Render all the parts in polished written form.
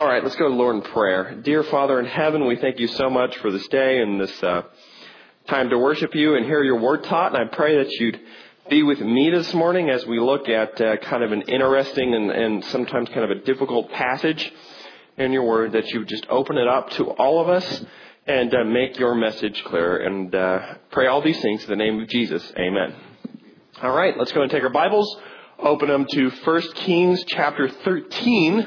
All right, let's go to Lord in prayer. Dear Father in heaven, we thank you so much for this day and this time to worship you and hear your word taught. And I pray that you'd be with me this morning as we look at kind of an interesting and sometimes kind of a difficult passage in your word, that you just open it up to all of us and make your message clear. And pray all these things in the name of Jesus. Amen. All right, let's go and take our Bibles. Open them to 1 Kings chapter 13.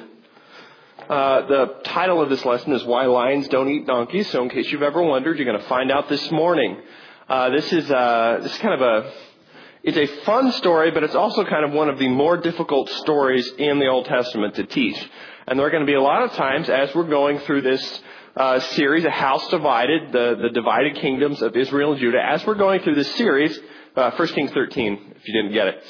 The title of this lesson is Why Lions Don't Eat Donkeys. So in case you've ever wondered, you're going to find out this morning. This is kind of it's a fun story, but it's also kind of one of the more difficult stories in the Old Testament to teach. And there are going to be a lot of times as we're going through this series, A House Divided, the divided kingdoms of Israel and Judah. As we're going through this series, 1 Kings 13, if you didn't get it.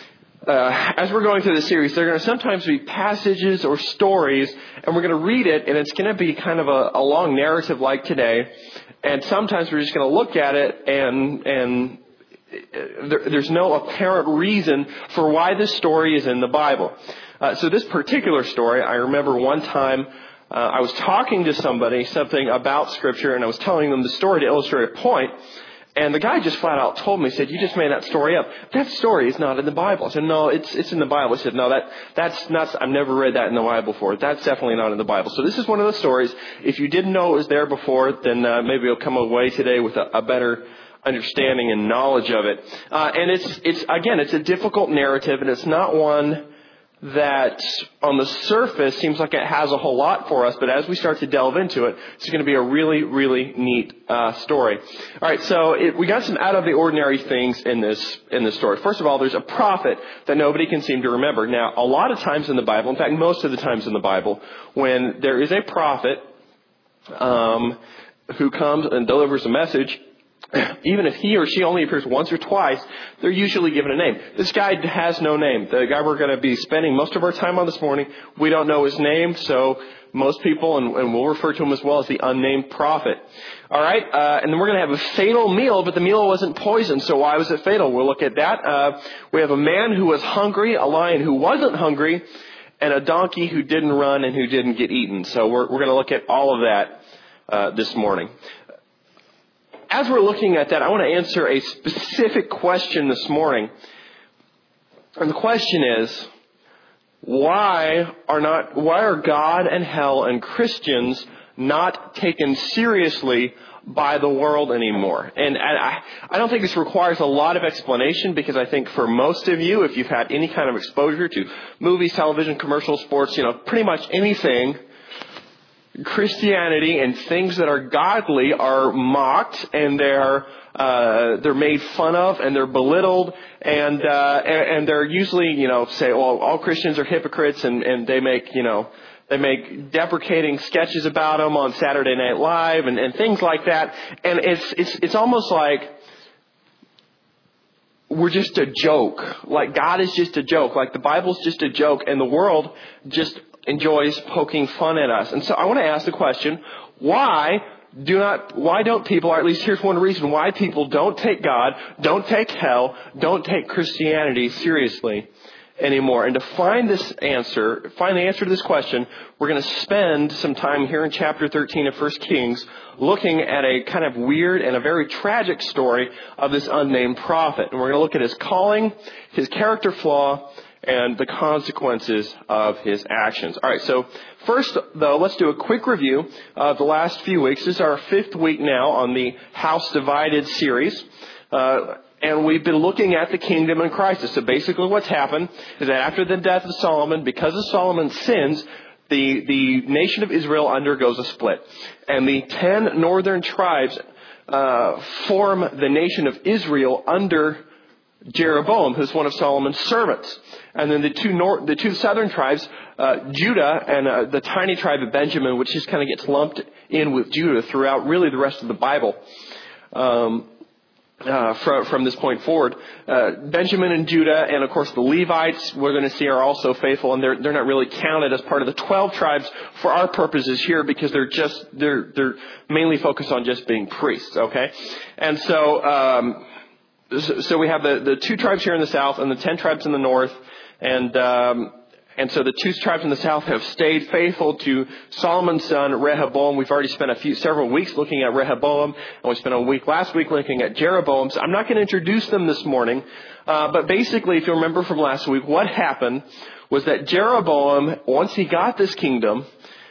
As we're going through the series, there are going to sometimes be passages or stories, and we're going to read it, and it's going to be kind of a long narrative like today. And sometimes we're just going to look at it, and there's no apparent reason for why this story is in the Bible. So this particular story, I remember one time I was talking to somebody something about Scripture, and I was telling them the story to illustrate a point. And the guy just flat out told me, he said, "You just made that story up. That story is not in the Bible." I said, "No, it's in the Bible." He said, "No, that's not, I've never read that in the Bible before. That's definitely not in the Bible." So this is one of the stories. If you didn't know it was there before, then maybe you'll come away today with a better understanding and knowledge of it. And it's a difficult narrative, and it's not one that on the surface seems like it has a whole lot for us, but as we start to delve into it, it's going to be a really, really neat story. All right, so we got some out of the ordinary things in this story. First of all, there's a prophet that nobody can seem to remember. Now, a lot of times in the Bible, in fact, most of the times in the Bible, when there is a prophet who comes and delivers a message, even if he or she only appears once or twice, they're usually given a name. This guy has no name. The guy we're going to be spending most of our time on this morning, we don't know his name, so most people, and we'll refer to him as well as the unnamed prophet. All right, and then we're going to have a fatal meal, but the meal wasn't poisoned, so why was it fatal? We'll look at that. We have a man who was hungry, a lion who wasn't hungry, and a donkey who didn't run and who didn't get eaten. So we're going to look at all of that this morning. As we're looking at that, I want to answer a specific question this morning. And the question is, why are God and hell and Christians not taken seriously by the world anymore? And I don't think this requires a lot of explanation, because I think for most of you, if you've had any kind of exposure to movies, television, commercials, sports, pretty much anything, Christianity and things that are godly are mocked, and they're made fun of, and they're belittled, and they're usually say, well, all Christians are hypocrites, and they make deprecating sketches about them on Saturday Night Live and things like that, and it's almost like we're just a joke, like God is just a joke, like the Bible's just a joke, and the world just enjoys poking fun at us. And so I want to ask the question, why don't people, or at least here's one reason why people don't take God, don't take hell, don't take Christianity seriously anymore. And to find the answer to this question, we're going to spend some time here in chapter 13 of 1 Kings looking at a kind of weird and a very tragic story of this unnamed prophet. And we're going to look at his calling, his character flaw, and the consequences of his actions. All right, so first, though, let's do a quick review of the last few weeks. This is our 5th week now on the House Divided series. And we've been looking at the kingdom in crisis. So basically what's happened is that after the death of Solomon, because of Solomon's sins, the nation of Israel undergoes a split. And the 10 northern tribes form the nation of Israel under Jeroboam, who's one of Solomon's servants. And then the two southern tribes, Judah and the tiny tribe of Benjamin, which just kind of gets lumped in with Judah throughout really the rest of the Bible. From this point forward, Benjamin and Judah, and of course the Levites, we're going to see, are also faithful, and they're not really counted as part of the 12 tribes for our purposes here, because they're mainly focused on just being priests. Okay, and so we have the 2 tribes here in the south and the 10 tribes in the north, and And so the two tribes in the south have stayed faithful to Solomon's son, Rehoboam. We've already spent several weeks looking at Rehoboam, and we spent a week last week looking at Jeroboam. So I'm not going to introduce them this morning. But basically, if you remember from last week, what happened was that Jeroboam, once he got this kingdom,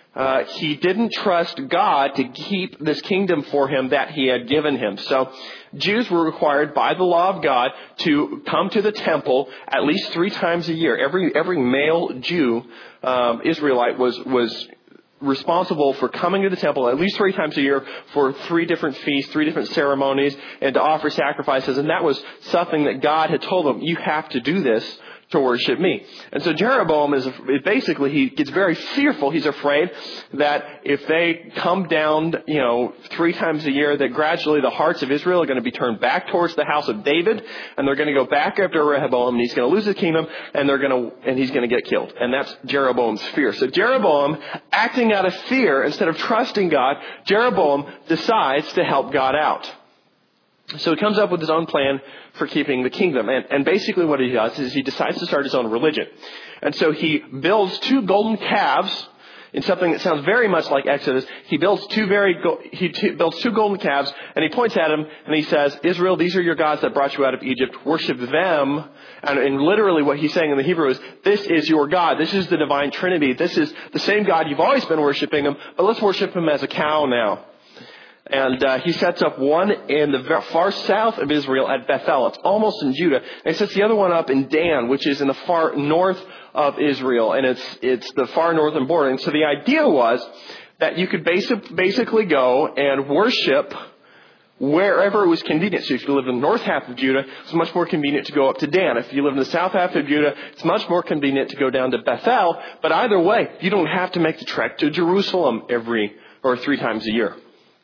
he didn't trust God to keep this kingdom for him that he had given him. So Jews were required by the law of God to come to the temple at least 3 times a year. Every male Jew, Israelite, was responsible for coming to the temple at least 3 times a year for 3 different feasts, 3 different ceremonies, and to offer sacrifices. And that was something that God had told them, you have to do this to worship me. And so Jeroboam he gets very fearful. He's afraid that if they come down, 3 times a year, that gradually the hearts of Israel are going to be turned back towards the house of David, and they're going to go back after Rehoboam, and he's going to lose his kingdom, and he's going to get killed. And that's Jeroboam's fear. So Jeroboam, acting out of fear, instead of trusting God, Jeroboam decides to help God out. So he comes up with his own plan for keeping the kingdom. And basically what he does is he decides to start his own religion. And so he builds 2 golden calves in something that sounds very much like Exodus. He builds 2 golden calves, and he points at them and he says, Israel, these are your gods that brought you out of Egypt. Worship them. And literally what he's saying in the Hebrew is, this is your God. This is the divine Trinity. This is the same God you've always been worshiping him, but let's worship him as a cow now. And he sets up one in the far south of Israel at Bethel. It's almost in Judah. And he sets the other one up in Dan, which is in the far north of Israel. And it's the far northern border. And so the idea was that you could basically go and worship wherever it was convenient. So if you lived in the north half of Judah, it's much more convenient to go up to Dan. If you live in the south half of Judah, it's much more convenient to go down to Bethel. But either way, you don't have to make the trek to Jerusalem 3 times a year.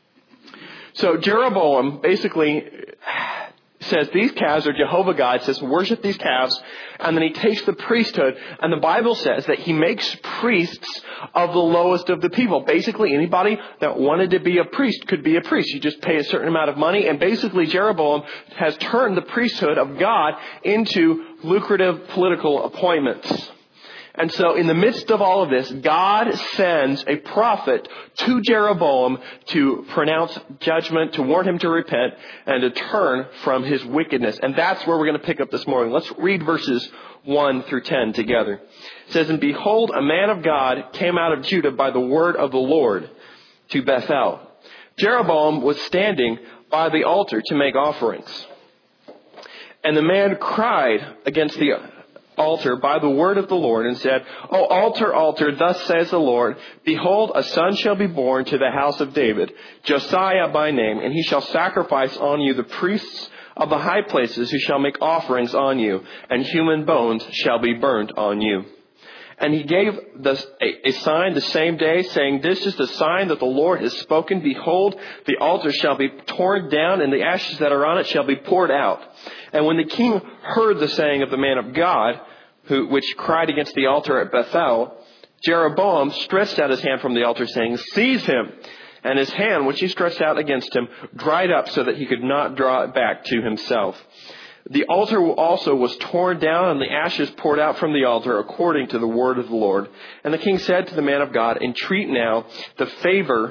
So Jeroboam basically says these calves are Jehovah God, says worship these calves, and then he takes the priesthood, and the Bible says that he makes priests of the lowest of the people. Basically anybody that wanted to be a priest could be a priest. You just pay a certain amount of money, and basically Jeroboam has turned the priesthood of God into lucrative political appointments. And so in the midst of all of this, God sends a prophet to Jeroboam to pronounce judgment, to warn him to repent, and to turn from his wickedness. And that's where we're going to pick up this morning. Let's read verses 1 through 10 together. It says, And behold, a man of God came out of Judah by the word of the Lord to Bethel. Jeroboam was standing by the altar to make offerings. And the man cried against the altar by the word of the Lord and said, O altar, altar, thus says the Lord, behold, a son shall be born to the house of David, Josiah by name, and he shall sacrifice on you the priests of the high places who shall make offerings on you, and human bones shall be burnt on you. And he gave a sign the same day, saying, This is the sign that the Lord has spoken. Behold, the altar shall be torn down, and the ashes that are on it shall be poured out. And when the king heard the saying of the man of God, which cried against the altar at Bethel, Jeroboam stretched out his hand from the altar, saying, Seize him. And his hand, which he stretched out against him, dried up so that he could not draw it back to himself. The altar also was torn down, and the ashes poured out from the altar according to the word of the Lord. And the king said to the man of God, Entreat now the favor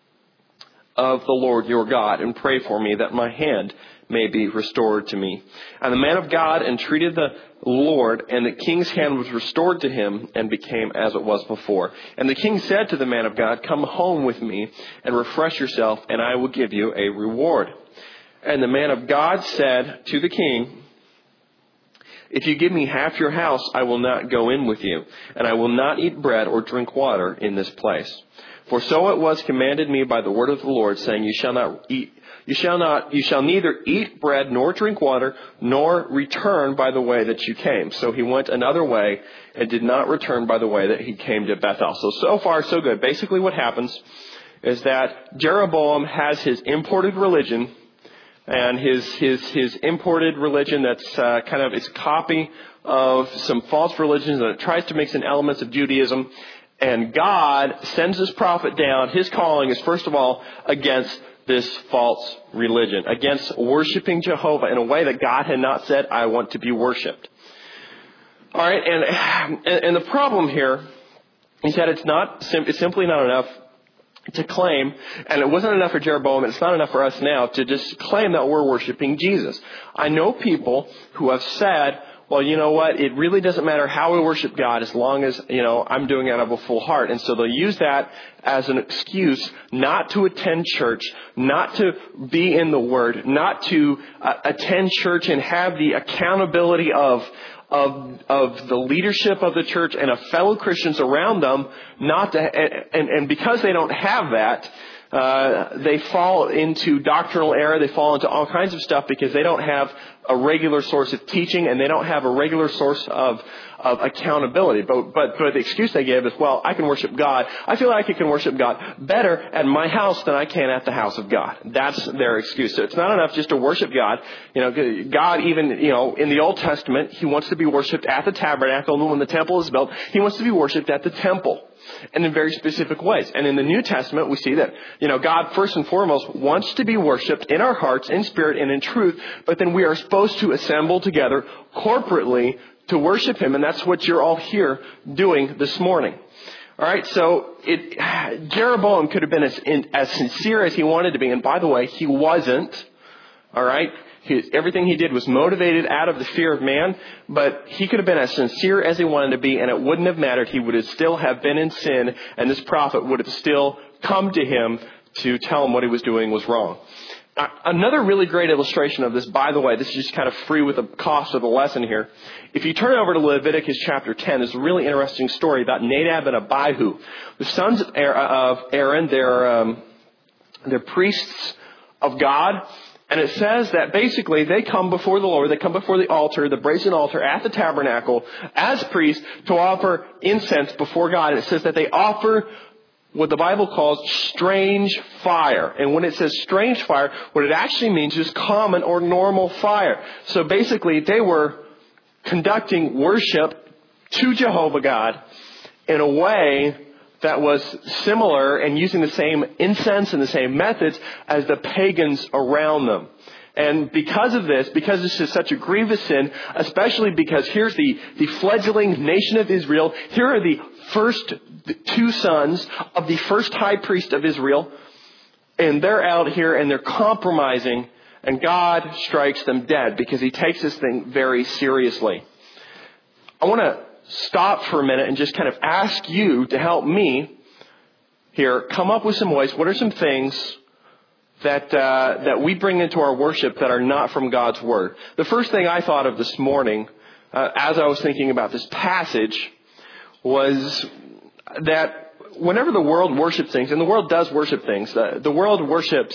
of the Lord your God, and pray for me that my hand may be restored to me. And the man of God entreated the Lord, and the king's hand was restored to him and became as it was before. And the king said to the man of God, Come home with me and refresh yourself, and I will give you a reward. And the man of God said to the king, If you give me half your house, I will not go in with you, and I will not eat bread or drink water in this place. For so it was commanded me by the word of the Lord, saying, You shall neither eat bread nor drink water, nor return by the way that you came. So he went another way and did not return by the way that he came to Bethel. So far, so good. Basically what happens is that Jeroboam has his imported religion, and his imported religion that's it's a copy of some false religions, and it tries to mix in elements of Judaism. And God sends his prophet down. His calling is, first of all, against this false religion, against worshiping Jehovah in a way that God had not said, I want to be worshipped. All right, and the problem here is that it's simply not enough to claim, and it wasn't enough for Jeroboam, and it's not enough for us now to just claim that we're worshiping Jesus. I know people who have said, well, you know what, it really doesn't matter how we worship God as long as, I'm doing it out of a full heart. And so they'll use that as an excuse not to attend church, not to be in the Word, not to attend church and have the accountability of the leadership of the church and of fellow Christians around them, and because they don't have that, they fall into doctrinal error. They fall into all kinds of stuff because they don't have a regular source of teaching and they don't have a regular source of accountability. But the excuse they give is, well, I can worship God. I feel like I can worship God better at my house than I can at the house of God. That's their excuse. So it's not enough just to worship God. God even, in the Old Testament, He wants to be worshipped at the tabernacle. And when the temple is built, He wants to be worshipped at the temple. And in very specific ways. And in the New Testament, we see that, God first and foremost wants to be worshipped in our hearts, in spirit and in truth. But then we are supposed to assemble together corporately to worship Him. And that's what you're all here doing this morning. All right. So Jeroboam could have been as sincere as he wanted to be. And by the way, he wasn't. All right. Everything he did was motivated out of the fear of man, but he could have been as sincere as he wanted to be, and it wouldn't have mattered. He would have still have been in sin, and this prophet would have still come to him to tell him what he was doing was wrong. Another really great illustration of this, by the way, this is just kind of free with the cost of the lesson here. If you turn over to Leviticus chapter 10, there's a really interesting story about Nadab and Abihu. The sons of Aaron, they're priests of God. And it says that basically they come before the Lord, they come before the altar, the brazen altar at the tabernacle as priests to offer incense before God. And it says that they offer what the Bible calls strange fire. And when it says strange fire, what it actually means is common or normal fire. So basically they were conducting worship to Jehovah God in a way that was similar and using the same incense and the same methods as the pagans around them. And because of this, because this is such a grievous sin, especially because here's the fledgling nation of Israel, here are the first two sons of the first high priest of Israel, and they're out here and they're compromising, and God strikes them dead because He takes this thing very seriously. I want to stop for a minute and just kind of ask you to help me here come up with some ways. What are some things that we bring into our worship that are not from God's Word? The first thing I thought of this morning, as I was thinking about this passage, was that whenever the world worships things, and the world does worship things, the world worships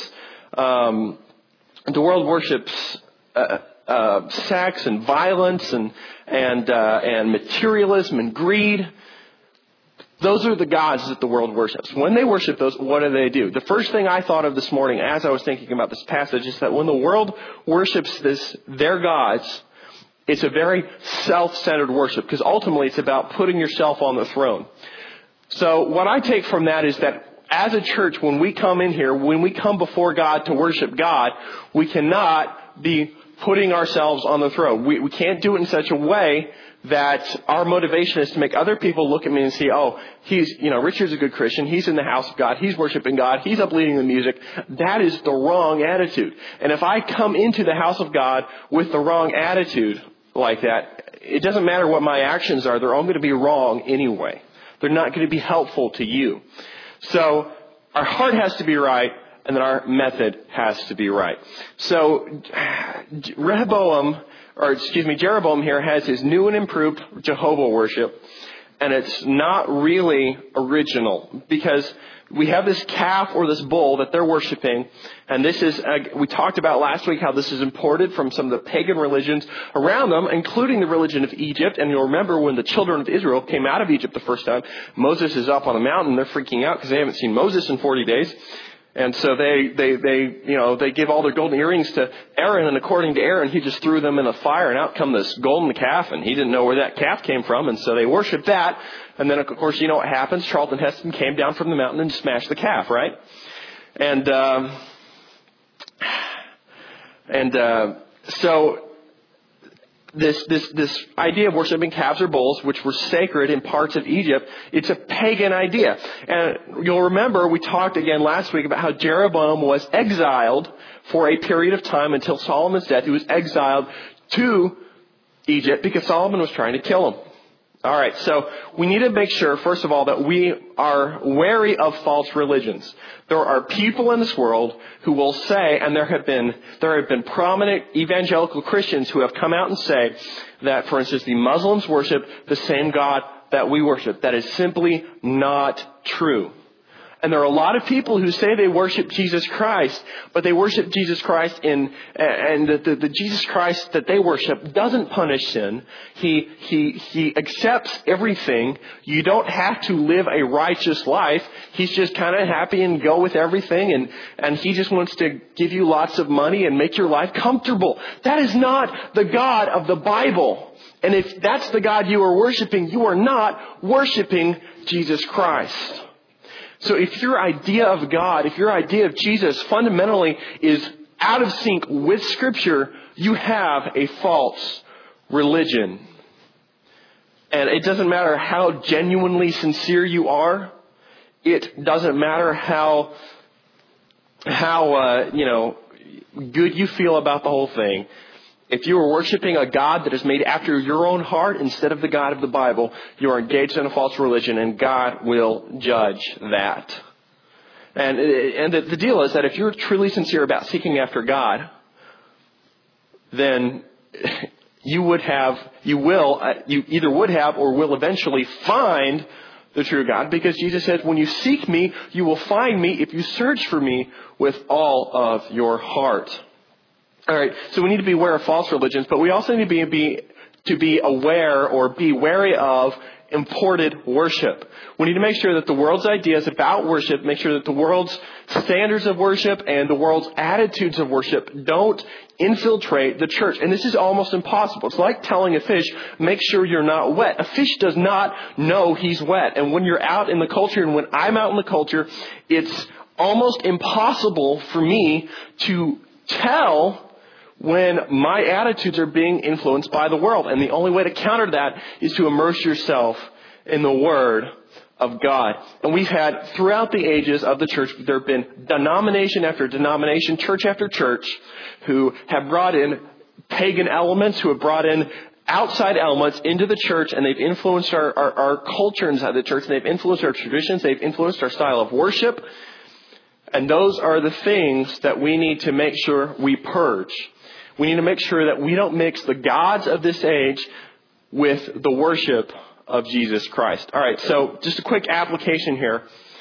sex and violence and materialism and greed. Those are the gods that the world worships. When they worship those, what do? The first thing I thought of this morning as I was thinking about this passage is that when the world worships their gods, it's a very self-centered worship because ultimately it's about putting yourself on the throne. So what I take from that is that as a church, when we come in here, when we come before God to worship God, we cannot be putting ourselves on the throne. We can't do it in such a way that our motivation is to make other people look at me and see, oh, Richard's a good Christian. He's in the house of God. He's worshiping God. He's up leading the music. That is the wrong attitude. And if I come into the house of God with the wrong attitude like that, it doesn't matter what my actions are. They're all going to be wrong anyway. They're not going to be helpful to you. So our heart has to be right, and then our method has to be right. So Jeroboam here has his new and improved Jehovah worship, and it's not really original because we have this calf or this bull that they're worshiping, and this is, we talked about last week how this is imported from some of the pagan religions around them, including the religion of Egypt. And you'll remember when the children of Israel came out of Egypt the first time, Moses is up on a mountain, they're freaking out because they haven't seen Moses in 40 days. And so they give all their golden earrings to Aaron, and according to Aaron, he just threw them in the fire, and out come this golden calf, and he didn't know where that calf came from, and so they worshiped that. And then, of course, you know what happens? Charlton Heston came down from the mountain and smashed the calf, right? So this idea of worshiping calves or bulls, which were sacred in parts of Egypt, it's a pagan idea. And you'll remember we talked again last week about how Jeroboam was exiled for a period of time until Solomon's death. He was exiled to Egypt because Solomon was trying to kill him. All right, so we need to make sure, first of all, that we are wary of false religions. There are people in this world who will say, and there have been prominent evangelical Christians who have come out and say that, for instance, the Muslims worship the same God that we worship. That is simply not true. And there are a lot of people who say they worship Jesus Christ, but they worship Jesus Christ and the Jesus Christ that they worship doesn't punish sin. He accepts everything. You don't have to live a righteous life. He's just kind of happy and go with everything, and he just wants to give you lots of money and make your life comfortable. That is not the God of the Bible. And if that's the God you are worshiping, you are not worshiping Jesus Christ. So if your idea of God, if your idea of Jesus fundamentally is out of sync with Scripture, you have a false religion. And it doesn't matter how genuinely sincere you are. It doesn't matter how good you feel about the whole thing. If you are worshiping a God that is made after your own heart instead of the God of the Bible, you are engaged in a false religion, and God will judge that. And the deal is that if you're truly sincere about seeking after God, then you either would have or will eventually find the true God, because Jesus says, when you seek me, you will find me if you search for me with all of your heart. All right, so we need to be aware of false religions, but we also need to be aware or be wary of imported worship. We need to make sure that the world's ideas about worship, make sure that the world's standards of worship and the world's attitudes of worship don't infiltrate the church. And this is almost impossible. It's like telling a fish, make sure you're not wet. A fish does not know he's wet. And when you're out in the culture, and when I'm out in the culture, it's almost impossible for me to tell when my attitudes are being influenced by the world. And the only way to counter that is to immerse yourself in the Word of God. And we've had, throughout the ages of the church, there have been denomination after denomination, church after church, who have brought in pagan elements, who have brought in outside elements into the church, and they've influenced our culture inside the church, and they've influenced our traditions, they've influenced our style of worship. And those are the things that we need to make sure we purge. We need to make sure that we don't mix the gods of this age with the worship of Jesus Christ. All right, so just a quick application here.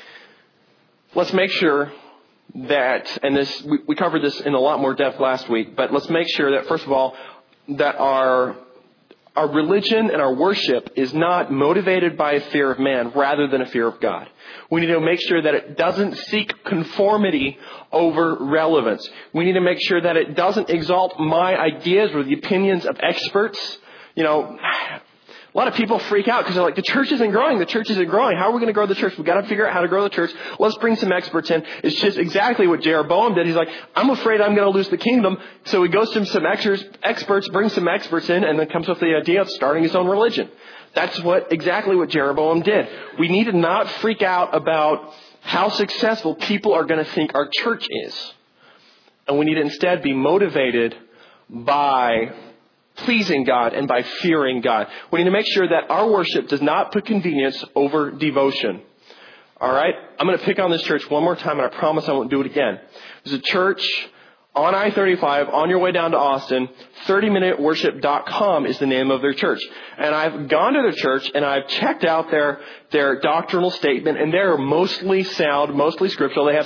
Let's make sure that, and this we covered this in a lot more depth last week, but let's make sure that, first of all, that our religion and our worship is not motivated by a fear of man rather than a fear of God. We need to make sure that it doesn't seek conformity over relevance. We need to make sure that it doesn't exalt my ideas or the opinions of experts. You know, a lot of people freak out because they're like, the church isn't growing. The church isn't growing. How are we going to grow the church? We've got to figure out how to grow the church. Let's bring some experts in. It's just exactly what Jeroboam did. He's like, I'm afraid I'm going to lose the kingdom. So he goes to some experts, brings some experts in, and then comes with the idea of starting his own religion. That's exactly what Jeroboam did. We need to not freak out about how successful people are going to think our church is. And we need to instead be motivated by pleasing God and by fearing God. We need to make sure that our worship does not put convenience over devotion. All right? I'm going to pick on this church one more time, and I promise I won't do it again. There's a church on I-35 on your way down to Austin. 30minuteworship.com is the name of their church. And I've gone to their church and I've checked out their doctrinal statement, and they're mostly sound, mostly scriptural. They have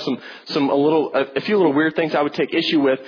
a few little weird things I would take issue with.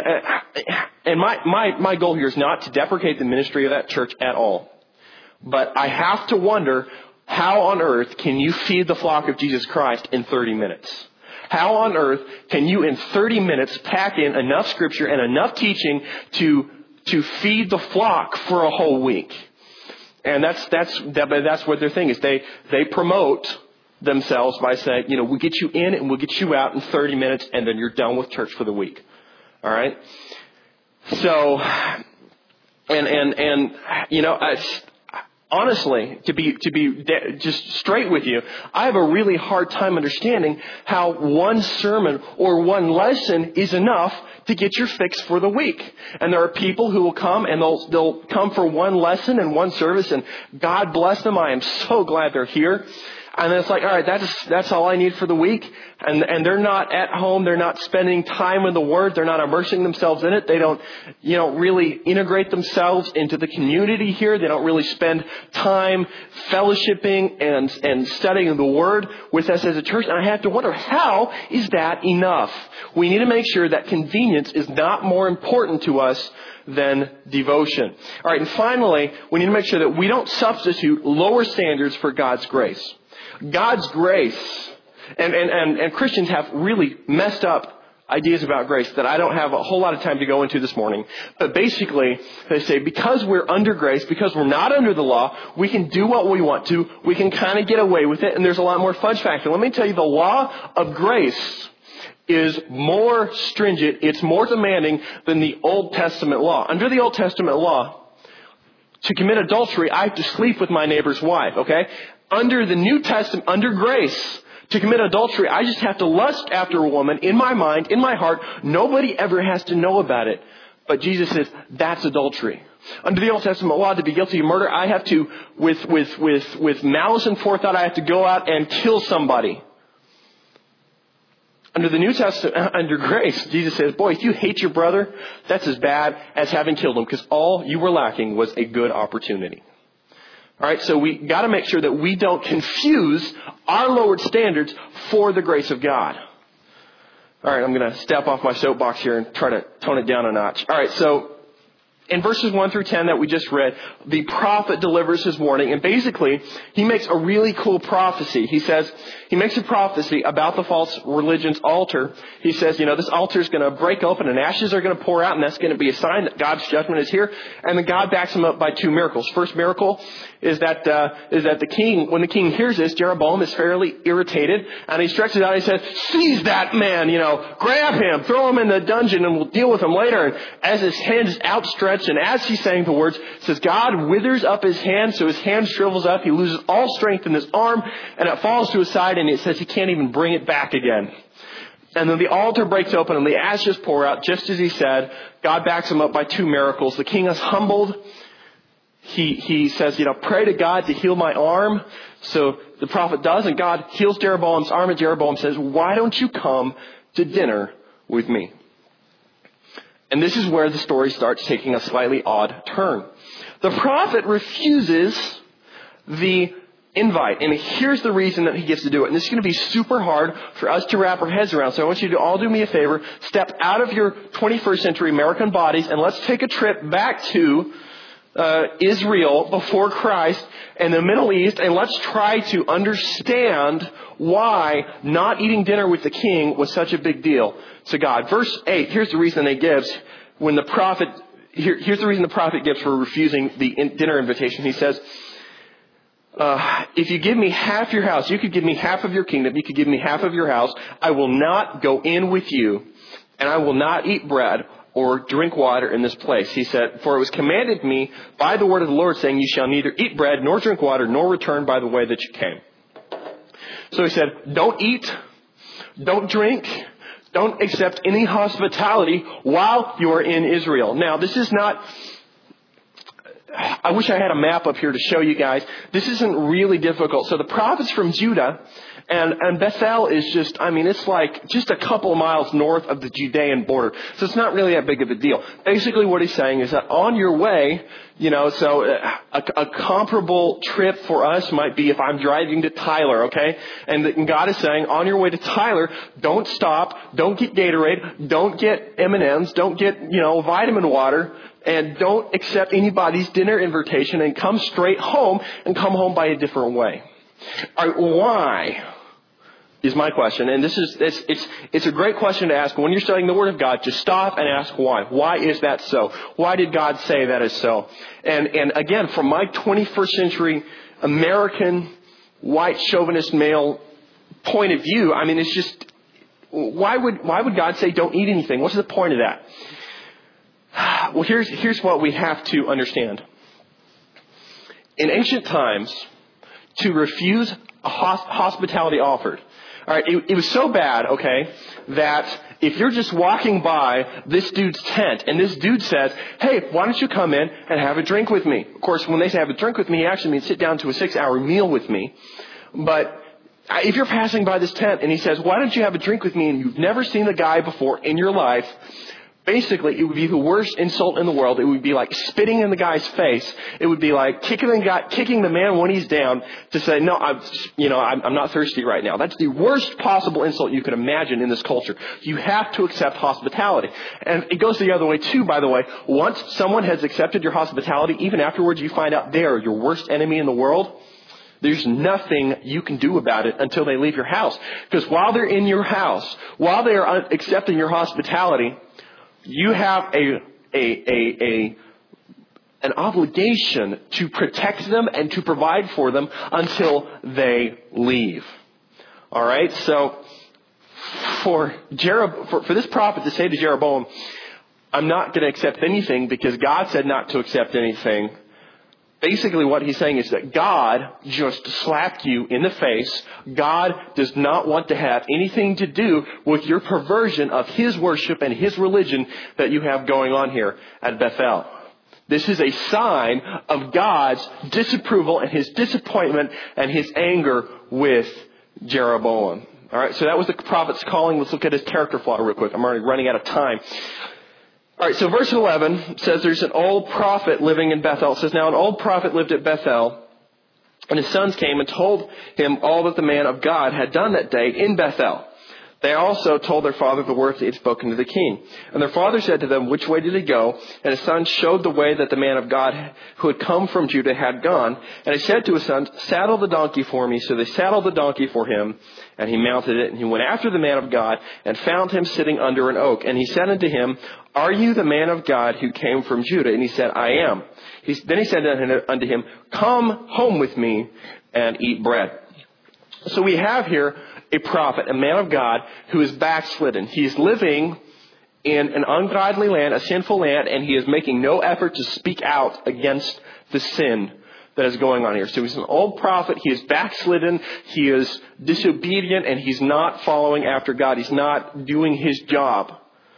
And my goal here is not to deprecate the ministry of that church at all. But I have to wonder, how on earth can you feed the flock of Jesus Christ in 30 minutes? How on earth can you in 30 minutes pack in enough scripture and enough teaching to feed the flock for a whole week? And that's what their thing is. They promote themselves by saying, we'll get you in and we'll get you out in 30 minutes, and then you're done with church for the week. All right? So And you know, honestly, to be just straight with you, I have a really hard time understanding how one sermon or one lesson is enough to get your fix for the week. And there are people who will come and they'll come for one lesson and one service, and God bless them. I am so glad they're here. And then it's like, all right, that's all I need for the week. And they're not at home. They're not spending time in the Word. They're not immersing themselves in it. They don't, really integrate themselves into the community here. They don't really spend time fellowshipping and studying the Word with us as a church. And I have to wonder, how is that enough? We need to make sure that convenience is not more important to us than devotion. All right, and finally, we need to make sure that we don't substitute lower standards for God's grace. God's grace, and Christians have really messed up ideas about grace that I don't have a whole lot of time to go into this morning. But basically, they say because we're under grace, because we're not under the law, we can do what we want to. We can kind of get away with it, and there's a lot more fudge factor. Let me tell you, the law of grace is more stringent. It's more demanding than the Old Testament law. Under the Old Testament law, to commit adultery, I have to sleep with my neighbor's wife, okay? Under the New Testament, under grace, to commit adultery, I just have to lust after a woman in my mind, in my heart. Nobody ever has to know about it. But Jesus says, that's adultery. Under the Old Testament law, to be guilty of murder, I have to, with malice and forethought, I have to go out and kill somebody. Under the New Testament, under grace, Jesus says, boy, if you hate your brother, that's as bad as having killed him, because all you were lacking was a good opportunity. All right, so we got to make sure that we don't confuse our lowered standards for the grace of God. All right, I'm going to step off my soapbox here and try to tone it down a notch. All right, so in verses 1 through 10 that we just read, the prophet delivers his warning, and basically he makes a really cool prophecy. He makes a prophecy about the false religion's altar. He says, this altar is going to break open and ashes are going to pour out, and that's going to be a sign that God's judgment is here. And then God backs him up by two miracles. First miracle is that the king, when the king hears this, Jeroboam is fairly irritated, and he stretches out and he says, seize that man, grab him, throw him in the dungeon, and we'll deal with him later. And as his hand is outstretched, and as he's saying the words, it says God withers up his hand, so his hand shrivels up. He loses all strength in his arm, and it falls to his side, and it says he can't even bring it back again. And then the altar breaks open, and the ashes pour out, just as he said. God backs him up by two miracles. The king is humbled. He says, pray to God to heal my arm. So the prophet does, and God heals Jeroboam's arm, and Jeroboam says, why don't you come to dinner with me? And this is where the story starts taking a slightly odd turn. The prophet refuses the invite. And here's the reason that he gives to do it. And this is going to be super hard for us to wrap our heads around. So I want you to all do me a favor. Step out of your 21st century American bodies and let's take a trip back to Israel before Christ and the Middle East, and let's try to understand why not eating dinner with the king was such a big deal to God. Verse 8, here's the reason he gives when the prophet, here's the reason the prophet gives for refusing the dinner invitation. He says, if you give me half your house, you could give me half of your kingdom, you could give me half of your house, I will not go in with you, and I will not eat bread or drink water in this place. He said, for it was commanded me by the word of the Lord, saying, you shall neither eat bread nor drink water nor return by the way that you came. So he said, don't eat, don't drink, don't accept any hospitality while you are in Israel. Now, this is not, I wish I had a map up here to show you guys. This isn't really difficult. So the prophet's from Judah, and Bethel is just, it's like just a couple miles north of the Judean border. So it's not really that big of a deal. Basically what he's saying is that on your way, so a comparable trip for us might be if I'm driving to Tyler, okay? And God is saying, on your way to Tyler, don't stop, don't get Gatorade, don't get M&Ms, don't get, vitamin water, and don't accept anybody's dinner invitation and come straight home and come home by a different way. All right, why is my question. And it's a great question to ask. When you're studying the Word of God, just stop and ask why. Why is that so? Why did God say that is so? And again, from my 21st century American white chauvinist male point of view, it's just, why would God say don't eat anything? What's the point of that? Well, here's what we have to understand. In ancient times, to refuse a hospitality offered, all right, it was so bad, okay, that if you're just walking by this dude's tent and this dude says, hey, why don't you come in and have a drink with me? Of course, when they say have a drink with me, he actually means sit down to a 6-hour meal with me. But if you're passing by this tent and he says, why don't you have a drink with me, and you've never seen the guy before in your life, basically, it would be the worst insult in the world. It would be like spitting in the guy's face. It would be like kicking the man when he's down to say, no, I'm not thirsty right now. That's the worst possible insult you could imagine in this culture. You have to accept hospitality. And it goes the other way too, by the way. Once someone has accepted your hospitality, even afterwards you find out they are your worst enemy in the world, there's nothing you can do about it until they leave your house. Because while they're in your house, while they are accepting your hospitality, you have an obligation to protect them and to provide for them until they leave. All right? So for this prophet to say to Jeroboam, I'm not going to accept anything because God said not to accept anything, basically what he's saying is that God just slapped you in the face. God does not want to have anything to do with your perversion of His worship and His religion that you have going on here at Bethel. This is a sign of God's disapproval and His disappointment and His anger with Jeroboam. All right, so that was the prophet's calling. Let's look at his character flaw real quick. I'm already running out of time. All right, so verse 11 says there's an old prophet living in Bethel. It says, now an old prophet lived at Bethel, and his sons came and told him all that the man of God had done that day in Bethel. They also told their father the words he had spoken to the king. And their father said to them, which way did he go? And his son showed the way that the man of God who had come from Judah had gone. And he said to his sons, saddle the donkey for me. So they saddled the donkey for him, and he mounted it. And he went after the man of God and found him sitting under an oak. And he said unto him, are you the man of God who came from Judah? And he said, I am. Then he said unto him, come home with me and eat bread. So we have here a prophet, a man of God, who is backslidden. He's living in an ungodly land, a sinful land, and he is making no effort to speak out against the sin that is going on here. So he's an old prophet. He is backslidden. He is disobedient, and he's not following after God. He's not doing his job.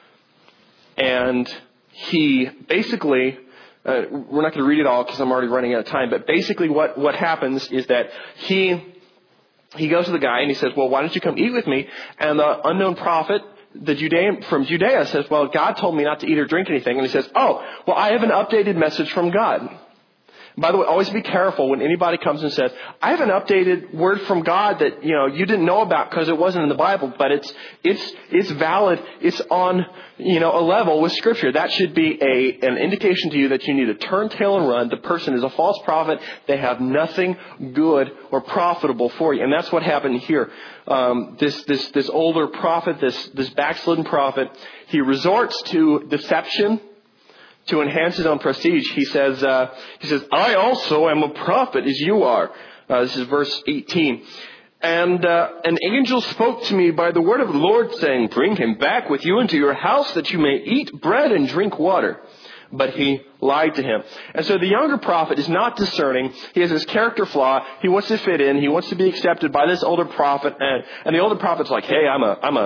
And he basically, we're not going to read it all because I'm already running out of time, but basically what happens is that he goes to the guy and he says, well, why don't you come eat with me? And the unknown prophet, from Judea says, well, God told me not to eat or drink anything. And he says, oh, well, I have an updated message from God. By the way, always be careful when anybody comes and says, I have an updated word from God that, you didn't know about because it wasn't in the Bible, but it's valid. It's on, a level with Scripture. That should be an indication to you that you need to turn tail and run. The person is a false prophet. They have nothing good or profitable for you. And that's what happened here. This older prophet, this backslidden prophet, he resorts to deception to enhance his own prestige. He says, I also am a prophet as you are. This is verse 18. And an angel spoke to me by the word of the Lord, saying, bring him back with you into your house that you may eat bread and drink water. But he lied to him. And so the younger prophet is not discerning. He has this character flaw. He wants to fit in. He wants to be accepted by this older prophet. And the older prophet's like, hey, I'm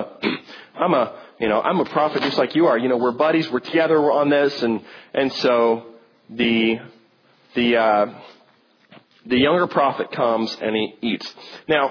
a prophet just like you are. We're buddies. We're together. We're on this. And so the younger prophet comes and he eats. Now,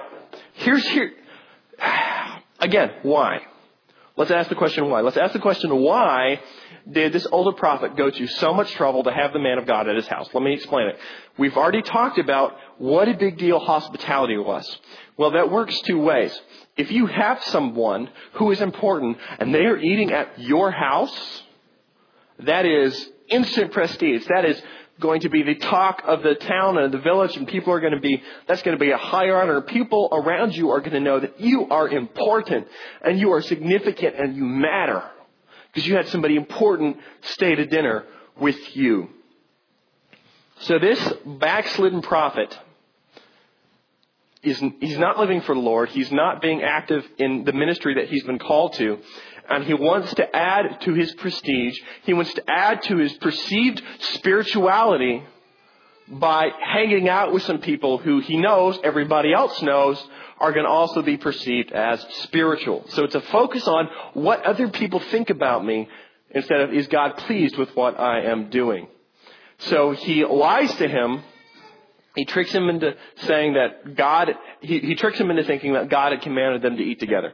again, why? Let's ask the question why. Let's ask the question why did this older prophet go to so much trouble to have the man of God at his house? Let me explain it. We've already talked about what a big deal hospitality was. Well, that works two ways. If you have someone who is important and they are eating at your house, that is instant prestige. That is going to be the talk of the town and the village, and people are going to be, that's going to be a high honor. People around you are going to know that you are important and you are significant and you matter because you had somebody important stay to dinner with you. So this backslidden prophet he's not living for the Lord. He's not being active in the ministry that he's been called to. And he wants to add to his prestige. He wants to add to his perceived spirituality by hanging out with some people who he knows, everybody else knows, are going to also be perceived as spiritual. So it's a focus on what other people think about me instead of, is God pleased with what I am doing? So he lies to him. He tricks him into saying that he tricks him into thinking that God had commanded them to eat together.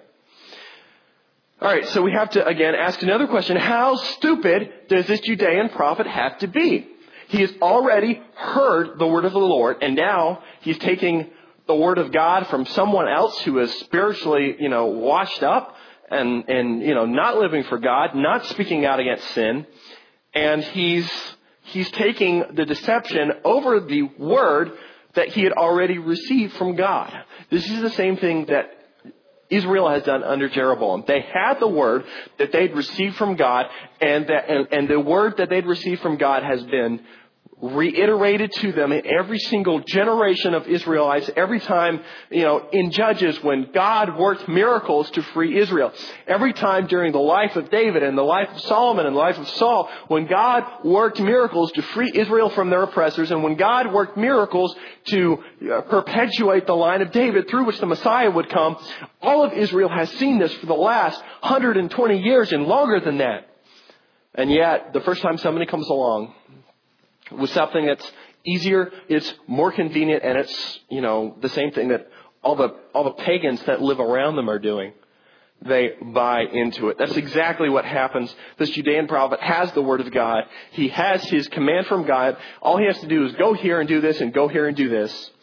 All right, so we have to, again, ask another question. How stupid does this Judean prophet have to be? He has already heard the word of the Lord, and now he's taking the word of God from someone else who is spiritually, washed up and not living for God, not speaking out against sin, and he's taking the deception over the word that he had already received from God. This is the same thing that Israel has done under Jeroboam. They had the word that they'd received from God, and the word that they'd received from God has been reiterated to them in every single generation of Israelites, every time, in Judges when God worked miracles to free Israel. Every time during the life of David and the life of Solomon and the life of Saul, when God worked miracles to free Israel from their oppressors, and when God worked miracles to perpetuate the line of David through which the Messiah would come, all of Israel has seen this for the last 120 years and longer than that. And yet, the first time somebody comes along with something that's easier, it's more convenient, and it's, the same thing that all the pagans that live around them are doing, they buy into it. That's exactly what happens. This Judean prophet has the word of God. He has his command from God. All he has to do is go here and do this and go here and do this.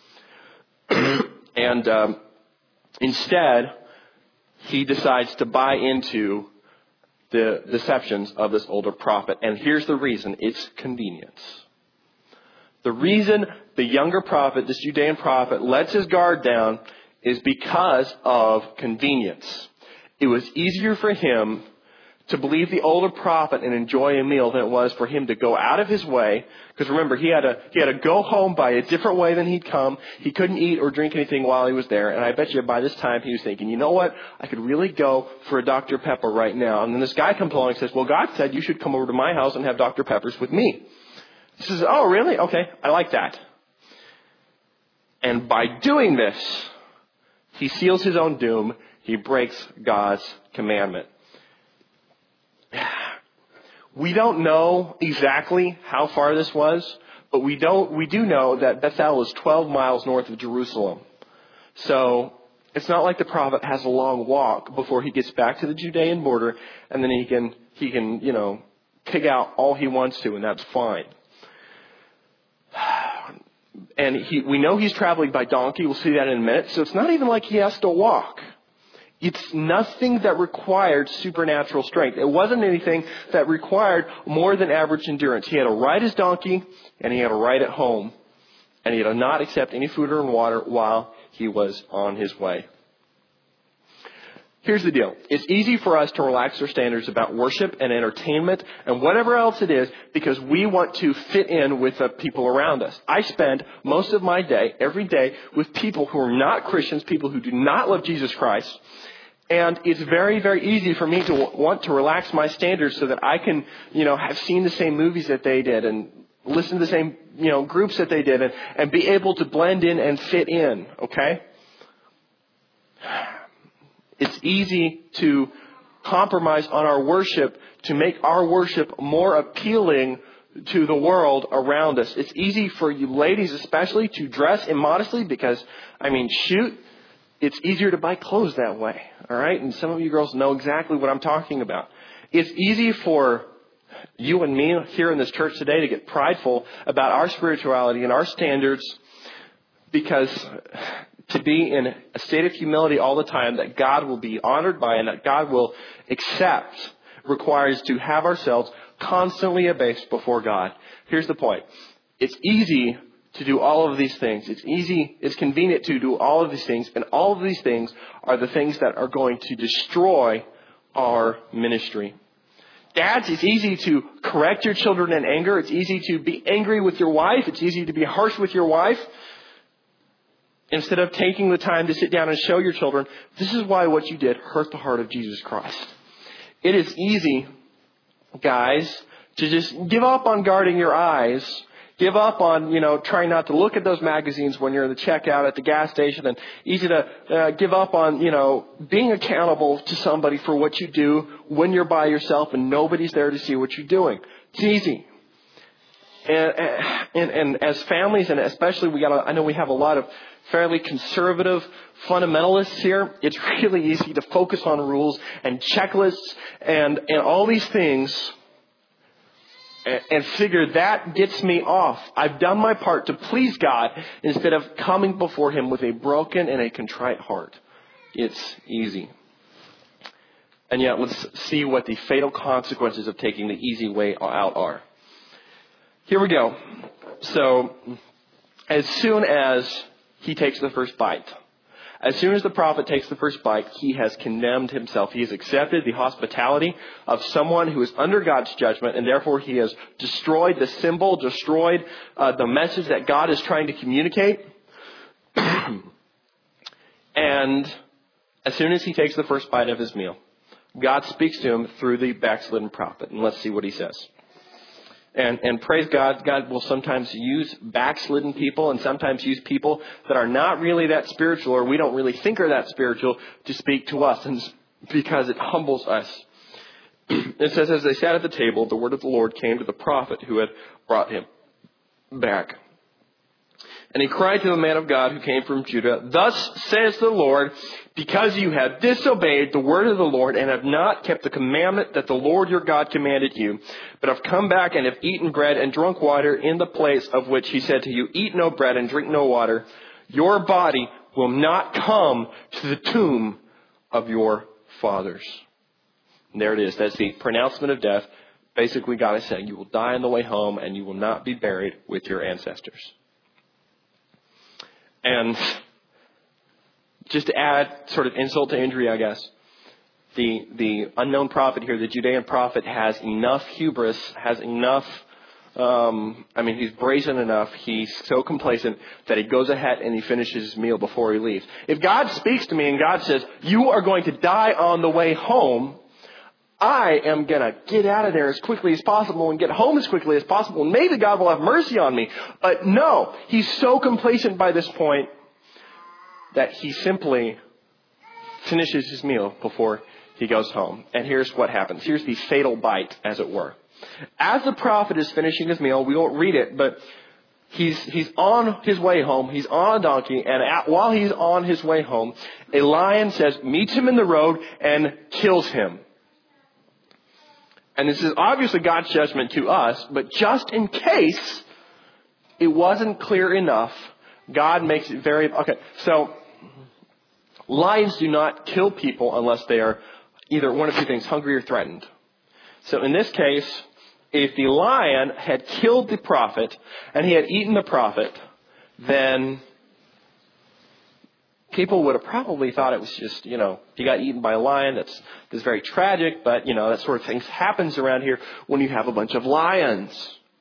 And instead, he decides to buy into the deceptions of this older prophet. And here's the reason. It's convenience. The reason the younger prophet, this Judean prophet, lets his guard down is because of convenience. It was easier for him to believe the older prophet and enjoy a meal than it was for him to go out of his way. Because remember, he had to go home by a different way than he'd come. He couldn't eat or drink anything while he was there. And I bet you by this time he was thinking, you know what? I could really go for a Dr. Pepper right now. And then this guy comes along and says, well, God said you should come over to my house and have Dr. Peppers with me. He says, oh, really? Okay, I like that. And by doing this, he seals his own doom. He breaks God's commandment. We don't know exactly how far this was, but we do know that Bethel is 12 miles north of Jerusalem. So it's not like the prophet has a long walk before he gets back to the Judean border, and then he can pig out all he wants to, and that's fine. And we know he's traveling by donkey. We'll see that in a minute. So it's not even like he has to walk. It's nothing that required supernatural strength. It wasn't anything that required more than average endurance. He had to ride his donkey, and he had to ride it home. And he had to not accept any food or water while he was on his way. Here's the deal. It's easy for us to relax our standards about worship and entertainment and whatever else it is because we want to fit in with the people around us. I spend most of my day, every day, with people who are not Christians, people who do not love Jesus Christ. And it's very, very easy for me to want to relax my standards so that I can, have seen the same movies that they did and listen to the same, groups that they did and be able to blend in and fit in, okay? It's easy to compromise on our worship to make our worship more appealing to the world around us. It's easy for you ladies especially to dress immodestly because, it's easier to buy clothes that way, all right? And some of you girls know exactly what I'm talking about. It's easy for you and me here in this church today to get prideful about our spirituality and our standards because to be in a state of humility all the time that God will be honored by and that God will accept requires to have ourselves constantly abased before God. Here's the point. It's easy to do all of these things. It's convenient to do all of these things, and all of these things are the things that are going to destroy our ministry. Dads, it's easy to correct your children in anger. It's easy to be angry with your wife. It's easy to be harsh with your wife. instead of taking the time to sit down and show your children, this is why what you did hurt the heart of Jesus Christ. It is easy, guys, to just give up on guarding your eyes, give up on, trying not to look at those magazines when you're in the checkout at the gas station, and easy to give up on, being accountable to somebody for what you do when you're by yourself and nobody's there to see what you're doing. It's easy. And as families, and especially I know we have a lot of fairly conservative fundamentalists here. It's really easy to focus on rules and checklists and all these things and figure that gets me off. I've done my part to please God instead of coming before Him with a broken and a contrite heart. It's easy. And yet, let's see what the fatal consequences of taking the easy way out are. Here we go. So, as soon as he takes the first bite, as soon as the prophet takes the first bite, he has condemned himself. He has accepted the hospitality of someone who is under God's judgment, and therefore he has destroyed the symbol, destroyed the message that God is trying to communicate. And as soon as he takes the first bite of his meal, God speaks to him through the backslidden prophet. And let's see what he says. And praise God, God will sometimes use backslidden people and sometimes use people that are not really that spiritual or we don't really think are that spiritual to speak to us, and because it humbles us. It says, as they sat at the table, the word of the Lord came to the prophet who had brought him back. And he cried to the man of God who came from Judah, thus says the Lord, because you have disobeyed the word of the Lord and have not kept the commandment that the Lord your God commanded you, but have come back and have eaten bread and drunk water in the place of which he said to you, eat no bread and drink no water, your body will not come to the tomb of your fathers. And there it is. That's the pronouncement of death. Basically, God is saying you will die on the way home and you will not be buried with your ancestors. And just to add sort of insult to injury, I guess, the unknown prophet here, the Judean prophet, has enough hubris, has enough, he's brazen enough, he's so complacent that he goes ahead and he finishes his meal before he leaves. If God speaks to me and God says, you are going to die on the way home, I am going to get out of there as quickly as possible and get home as quickly as possible. And maybe God will have mercy on me. But no, he's so complacent by this point that he simply finishes his meal before he goes home. And here's what happens. Here's the fatal bite, as it were. As the prophet is finishing his meal, we won't read it, but he's on his way home. He's on a donkey. And while he's on his way home, a lion meets him in the road and kills him. And this is obviously God's judgment to us, but just in case it wasn't clear enough, God makes it very... Okay, so lions do not kill people unless they are either one of two things, hungry or threatened. So in this case, if the lion had killed the prophet and he had eaten the prophet, then people would have probably thought it was just, he got eaten by a lion. That's very tragic, but, that sort of thing happens around here when you have a bunch of lions.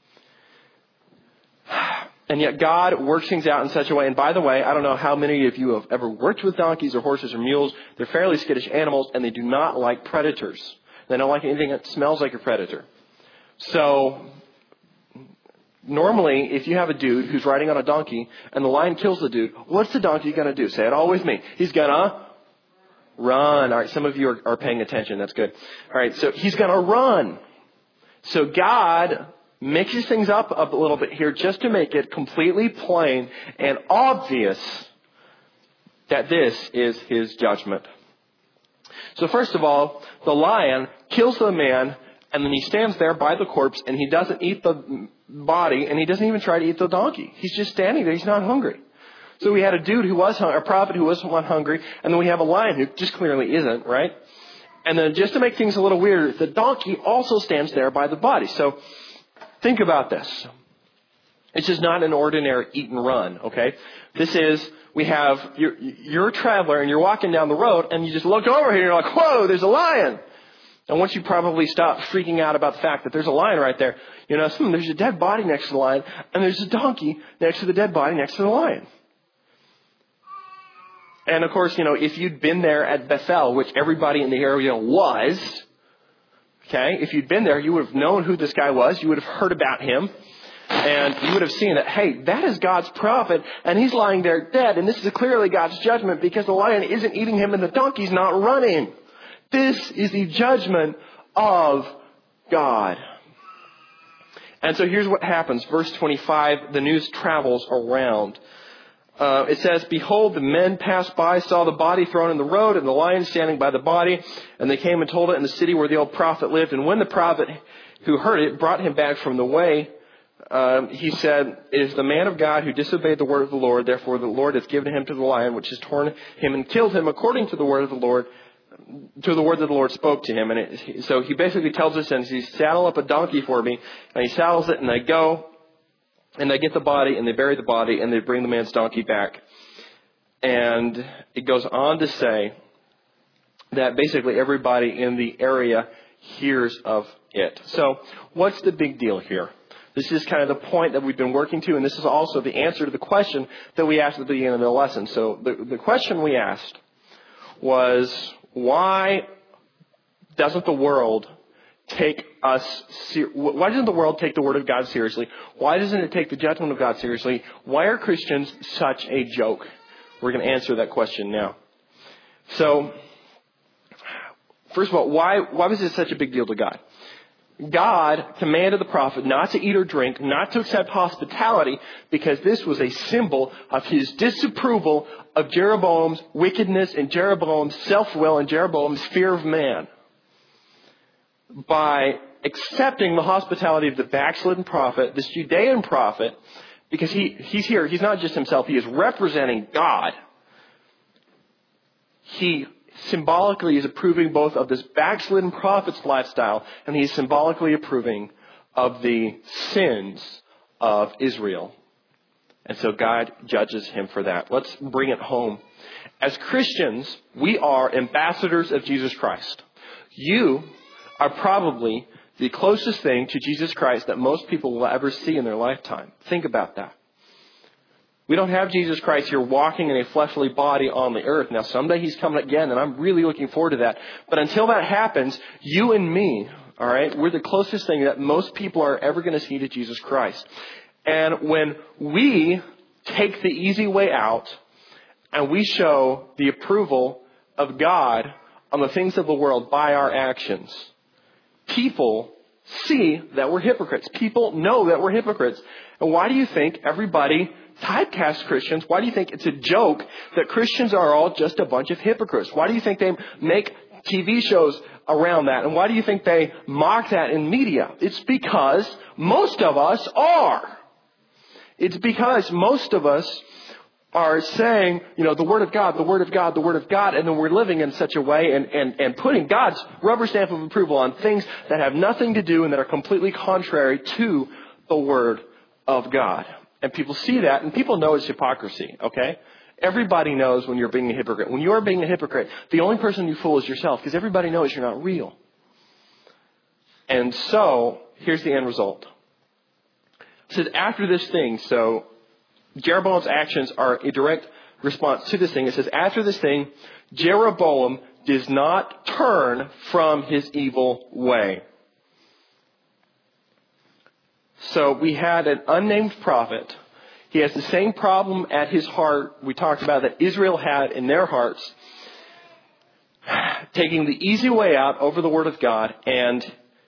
And yet God works things out in such a way. And by the way, I don't know how many of you have ever worked with donkeys or horses or mules. They're fairly skittish animals, and they do not like predators. They don't like anything that smells like a predator. So normally, if you have a dude who's riding on a donkey and the lion kills the dude, what's the donkey going to do? Say it all with me. He's going to run. All right, some of you are paying attention. That's good. All right, so he's going to run. So God mixes things up a little bit here just to make it completely plain and obvious that this is his judgment. So first of all, the lion kills the man, and then he stands there by the corpse, and he doesn't eat the body, and he doesn't even try to eat the donkey. He's just standing there. He's not hungry. So we had a dude who was a prophet who wasn't hungry, and then we have a lion who just clearly isn't, right? And then just to make things a little weirder, the donkey also stands there by the body. So think about this. It's just not an ordinary eat and run, okay? This is, you're a traveler and you're walking down the road and you just look over here and you're like, whoa, there's a lion. And once you probably stop freaking out about the fact that there's a lion right there, there's a dead body next to the lion and there's a donkey next to the dead body next to the lion. And of course, if you'd been there at Bethel, which everybody in the area was, okay, if you'd been there, you would have known who this guy was. You would have heard about him. And you would have seen that, hey, that is God's prophet, and he's lying there dead. And this is clearly God's judgment because the lion isn't eating him and the donkey's not running. This is the judgment of God. And so here's what happens. Verse 25, the news travels around. It says, behold, the men passed by, saw the body thrown in the road, and the lion standing by the body. And they came and told it in the city where the old prophet lived. And when the prophet who heard it brought him back from the way, he said, it is the man of God who disobeyed the word of the Lord. Therefore, the Lord has given him to the lion, which has torn him and killed him according to the word of the Lord, to the word that the Lord spoke to him. And so he basically tells us, and he saddle up a donkey for me, and he saddles it, and they go, and they get the body, and they bury the body, and they bring the man's donkey back. And it goes on to say that basically everybody in the area hears of it. So what's the big deal here? This is kind of the point that we've been working to, and this is also the answer to the question that we asked at the beginning of the lesson. So the question we asked was, why doesn't the world take why doesn't the world take the Word of God seriously? Why doesn't it take the judgment of God seriously? Why are Christians such a joke? We're going to answer that question now. So, first of all, why was it such a big deal to God? God commanded the prophet not to eat or drink, not to accept hospitality, because this was a symbol of his disapproval of Jeroboam's wickedness and Jeroboam's self-will and Jeroboam's fear of man. By accepting the hospitality of the backslidden prophet, this Judean prophet, because he's here, he's not just himself, he is representing God. He symbolically is approving both of this backslidden prophet's lifestyle, and he's symbolically approving of the sins of Israel. And so God judges him for that. Let's bring it home. As Christians, we are ambassadors of Jesus Christ. You are probably the closest thing to Jesus Christ that most people will ever see in their lifetime. Think about that. We don't have Jesus Christ here walking in a fleshly body on the earth. Now, someday he's coming again, and I'm really looking forward to that. But until that happens, you and me, all right, we're the closest thing that most people are ever going to see to Jesus Christ. And when we take the easy way out and we show the approval of God on the things of the world by our actions, people see that we're hypocrites. People know that we're hypocrites. And why do you think everybody typecast Christians? Why do you think it's a joke that Christians are all just a bunch of hypocrites? Why do you think they make TV shows around that? And why do you think they mock that in media? It's because most of us are. It's because most of us are saying, the Word of God, the Word of God, the Word of God, and then we're living in such a way and putting God's rubber stamp of approval on things that have nothing to do and that are completely contrary to the Word of God. And people see that, and people know it's hypocrisy, okay? Everybody knows when you're being a hypocrite. When you're being a hypocrite, the only person you fool is yourself, because everybody knows you're not real. And so, here's the end result. It says, after this thing, so Jeroboam's actions are a direct response to this thing. It says, after this thing, Jeroboam does not turn from his evil way. So we had an unnamed prophet. He has the same problem at his heart we talked about that Israel had in their hearts, taking the easy way out over the Word of God, and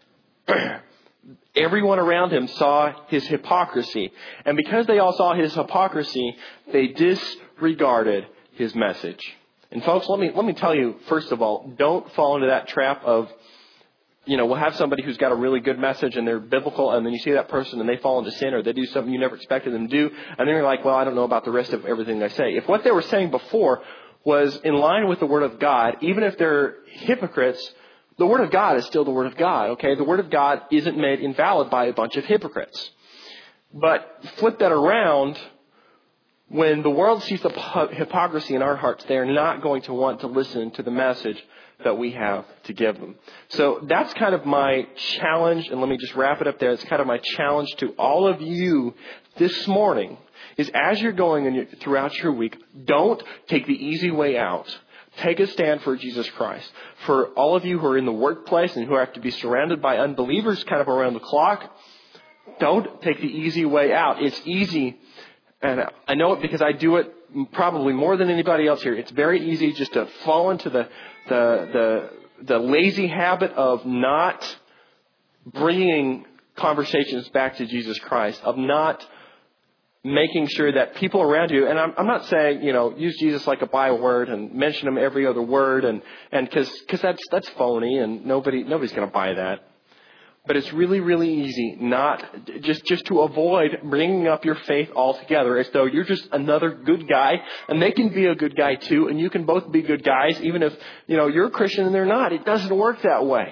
everyone around him saw his hypocrisy. And because they all saw his hypocrisy, they disregarded his message. And folks, let me tell you, first of all, don't fall into that trap of, we'll have somebody who's got a really good message and they're biblical, and then you see that person and they fall into sin or they do something you never expected them to do, and then you're like, well, I don't know about the rest of everything they say. If what they were saying before was in line with the Word of God, even if they're hypocrites, the Word of God is still the Word of God, okay? The Word of God isn't made invalid by a bunch of hypocrites. But flip that around, when the world sees the hypocrisy in our hearts, they are not going to want to listen to the message that we have to give them. So that's kind of my challenge, and let me just wrap it up there. It's kind of my challenge to all of you this morning is, as you're going throughout your week, don't take the easy way out. Take a stand for Jesus Christ. For all of you who are in the workplace and who have to be surrounded by unbelievers kind of around the clock, don't take the easy way out. It's easy, and I know it because I do it probably more than anybody else here. It's very easy just to fall into the lazy habit of not bringing conversations back to Jesus Christ, of not making sure that people around you, and I'm not saying, use Jesus like a byword and mention him every other word, and because that's phony and nobody's going to buy that. But it's really, really easy not just to avoid bringing up your faith altogether, as though you're just another good guy, and they can be a good guy too, and you can both be good guys, even if you're a Christian and they're not. It doesn't work that way.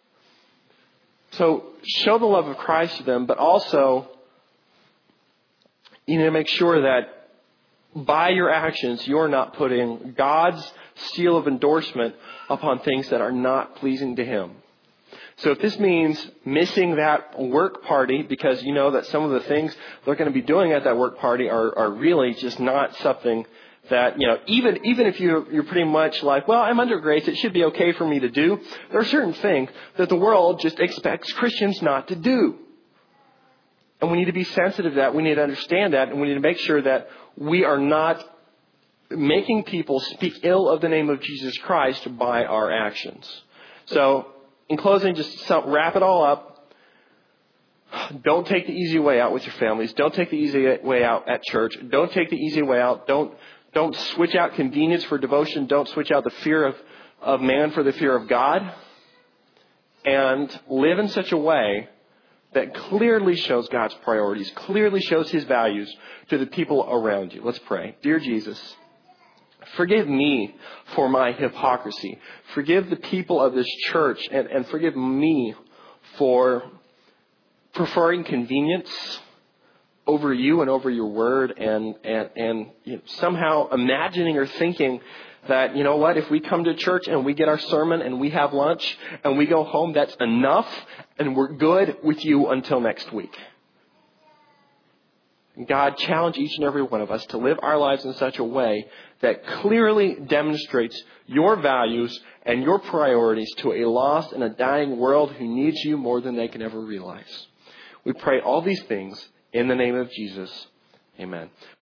So show the love of Christ to them, but also you need to make sure that by your actions, you're not putting God's seal of endorsement upon things that are not pleasing to Him. So if this means missing that work party because you know that some of the things they're going to be doing at that work party are really just not something that, even if you're pretty much like, well, I'm under grace, it should be okay for me to do. There are certain things that the world just expects Christians not to do. And we need to be sensitive to that. We need to understand that. And we need to make sure that we are not making people speak ill of the name of Jesus Christ by our actions. So, in closing, just wrap it all up. Don't take the easy way out with your families. Don't take the easy way out at church. Don't take the easy way out. Don't switch out convenience for devotion. Don't switch out the fear of man for the fear of God. And live in such a way that clearly shows God's priorities, clearly shows His values to the people around you. Let's pray. Dear Jesus, forgive me for my hypocrisy. Forgive the people of this church and forgive me for preferring convenience over you and over your word and somehow imagining or thinking that, if we come to church and we get our sermon and we have lunch and we go home, that's enough and we're good with you until next week. God, challenge each and every one of us to live our lives in such a way that clearly demonstrates your values and your priorities to a lost and a dying world who needs you more than they can ever realize. We pray all these things in the name of Jesus. Amen.